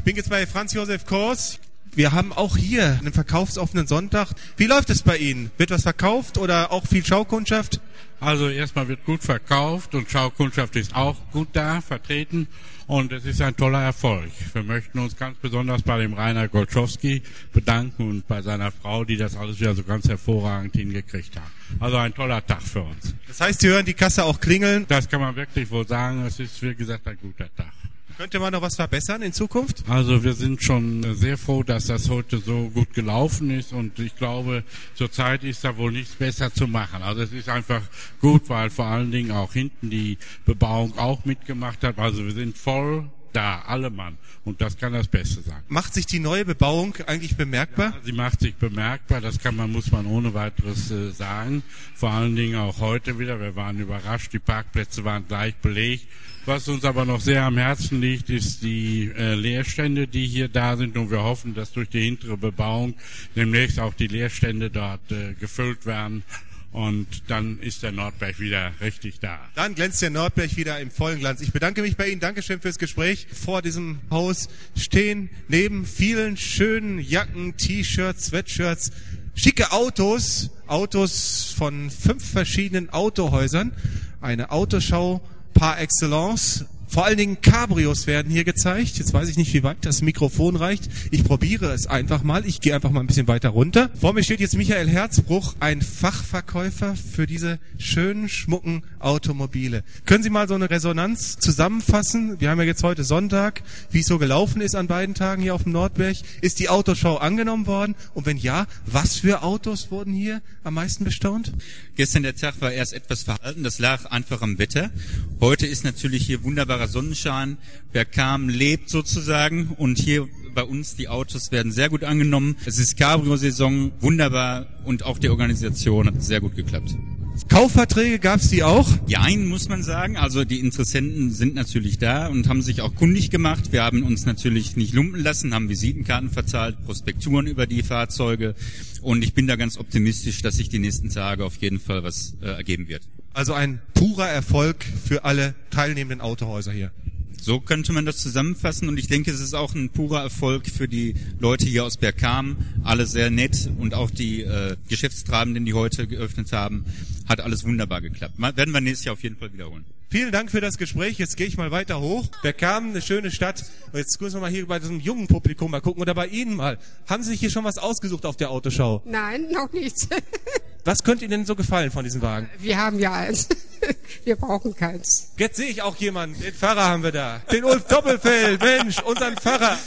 bin jetzt bei Franz Josef Kors. Wir haben auch hier einen verkaufsoffenen Sonntag. Wie läuft es bei Ihnen? Wird was verkauft oder auch viel Schaukundschaft? Also erstmal wird gut verkauft und Schaukundschaft ist auch gut da, vertreten. Und es ist ein toller Erfolg. Wir möchten uns ganz besonders bei dem Rainer Golczowski bedanken und bei seiner Frau, die das alles wieder so ganz hervorragend hingekriegt haben. Also ein toller Tag für uns. Das heißt, Sie hören die Kasse auch klingeln? Das kann man wirklich wohl sagen. Es ist, wie gesagt, ein guter Tag. Könnte man noch was verbessern in Zukunft? Also wir sind schon sehr froh, dass das heute so gut gelaufen ist und ich glaube, zurzeit ist da wohl nichts besser zu machen. Also es ist einfach gut, weil vor allen Dingen auch hinten die Bebauung auch mitgemacht hat. Also wir sind voll da, alle Mann. Und das kann das Beste sein. Macht sich die neue Bebauung eigentlich bemerkbar? Ja, sie macht sich bemerkbar, das muss man ohne weiteres sagen. Vor allen Dingen auch heute wieder, wir waren überrascht, die Parkplätze waren gleich belegt. Was uns aber noch sehr am Herzen liegt, ist die Leerstände, die hier da sind. Und wir hoffen, dass durch die hintere Bebauung demnächst auch die Leerstände dort gefüllt werden. Und dann ist der Nordberg wieder richtig da. Dann glänzt der Nordberg wieder im vollen Glanz. Ich bedanke mich bei Ihnen. Dankeschön fürs Gespräch. Vor diesem Haus stehen neben vielen schönen Jacken, T-Shirts, Sweatshirts, schicke Autos. Autos von 5 verschiedenen Autohäusern. Eine Autoschau par excellence. Vor allen Dingen Cabrios werden hier gezeigt. Jetzt weiß ich nicht, wie weit das Mikrofon reicht. Ich probiere es einfach mal. Ich gehe einfach mal ein bisschen weiter runter. Vor mir steht jetzt Michael Herzbruch, ein Fachverkäufer für diese schönen, schmucken Automobile. Können Sie mal so eine Resonanz zusammenfassen? Wir haben ja jetzt heute Sonntag, wie es so gelaufen ist an beiden Tagen hier auf dem Nordberg. Ist die Autoschau angenommen worden? Und wenn ja, was für Autos wurden hier am meisten bestaunt? Gestern der Tag war erst etwas verhalten. Das lag einfach am Wetter. Heute ist natürlich hier wunderbarer Sonnenschein. Bergkamen lebt sozusagen und hier bei uns die Autos werden sehr gut angenommen. Es ist Cabrio-Saison, wunderbar und auch die Organisation hat sehr gut geklappt. Kaufverträge gab es die auch? Jein, muss man sagen. Also die Interessenten sind natürlich da und haben sich auch kundig gemacht. Wir haben uns natürlich nicht lumpen lassen, haben Visitenkarten verteilt, Prospekturen über die Fahrzeuge und ich bin da ganz optimistisch, dass sich die nächsten Tage auf jeden Fall was ergeben wird. Also ein purer Erfolg für alle teilnehmenden Autohäuser hier. So könnte man das zusammenfassen und ich denke, es ist auch ein purer Erfolg für die Leute hier aus Bergkamen. Alle sehr nett und auch die Geschäftstreibenden, die heute geöffnet haben, hat alles wunderbar geklappt. Werden wir nächstes Jahr auf jeden Fall wiederholen. Vielen Dank für das Gespräch. Jetzt gehe ich mal weiter hoch. Bergkamen, eine schöne Stadt. Und jetzt müssen wir mal hier bei diesem jungen Publikum mal gucken oder bei Ihnen mal. Haben Sie sich hier schon was ausgesucht auf der Autoschau? Nein, noch nichts. Was könnte Ihnen denn so gefallen von diesem Wagen? Wir haben ja eins. Wir brauchen keins. Jetzt sehe ich auch jemanden. Den Pfarrer haben wir da. Den Ulf Doppelfeld. Mensch, unseren Pfarrer.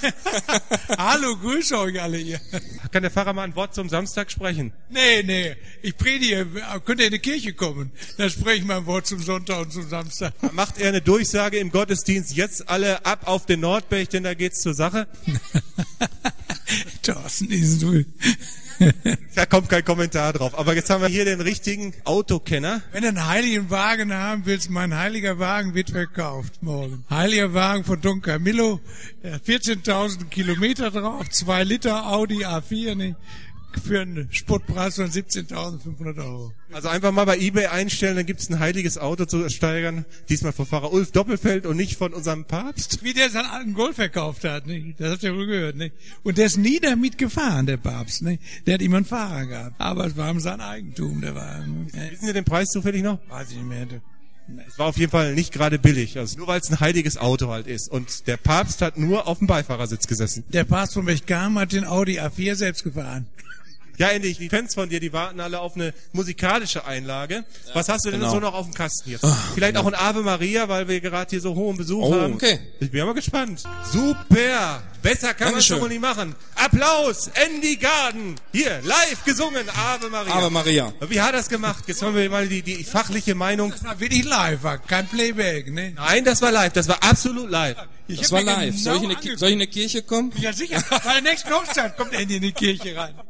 Hallo, grüße euch alle hier. Kann der Pfarrer mal ein Wort zum Samstag sprechen? Nee. Ich predige. Könnt ihr in die Kirche kommen? Dann spreche ich mal ein Wort zum Sonntag und zum Samstag. Macht er eine Durchsage im Gottesdienst? Jetzt alle ab auf den Nordberg, denn da geht's zur Sache. Thorsten, ist du. Da kommt kein Kommentar drauf. Aber jetzt haben wir hier den richtigen Autokenner. Wenn du einen heiligen Wagen haben willst, mein heiliger Wagen wird verkauft morgen. Heiliger Wagen von Don Camillo, 14.000 Kilometer drauf, 2 Liter Audi A4, ne, für einen Spottpreis von 17.500 €. Also einfach mal bei eBay einstellen, dann gibt's ein heiliges Auto zu steigern. Diesmal von Pfarrer Ulf Doppelfeld und nicht von unserem Papst. Wie der seinen alten Golf verkauft hat, ne? Das habt ihr wohl gehört, ne? Und der ist nie damit gefahren, der Papst, ne? Der hat immer einen Fahrer gehabt. Aber es war ihm sein Eigentum, der Wagen. Ne? Wissen Sie den Preis zufällig noch? Weiß ich nicht mehr. Es war auf jeden Fall nicht gerade billig, also nur weil es ein heiliges Auto halt ist. Und der Papst hat nur auf dem Beifahrersitz gesessen. Der Papst von Bergkamen hat den Audi A4 selbst gefahren. Ja, endlich, die Fans von dir, die warten alle auf eine musikalische Einlage. Ja, was hast du denn so noch auf dem Kasten jetzt? Vielleicht auch ein Ave Maria, weil wir gerade hier so hohen Besuch haben. Okay. Ich bin aber gespannt. Super! Besser kann man es doch wohl nicht machen. Applaus! Andy Garden! Hier, live gesungen, Ave Maria. Ave Maria. Wie hat er das gemacht? Jetzt haben wir mal die fachliche Meinung. Das war wirklich live, war kein Playback, ne? Nein, das war live, das war absolut live. Das war live. Soll ich in eine Kirche kommen? Ja, sicher. Bei der nächsten Hochzeit kommt Andy in die Kirche rein.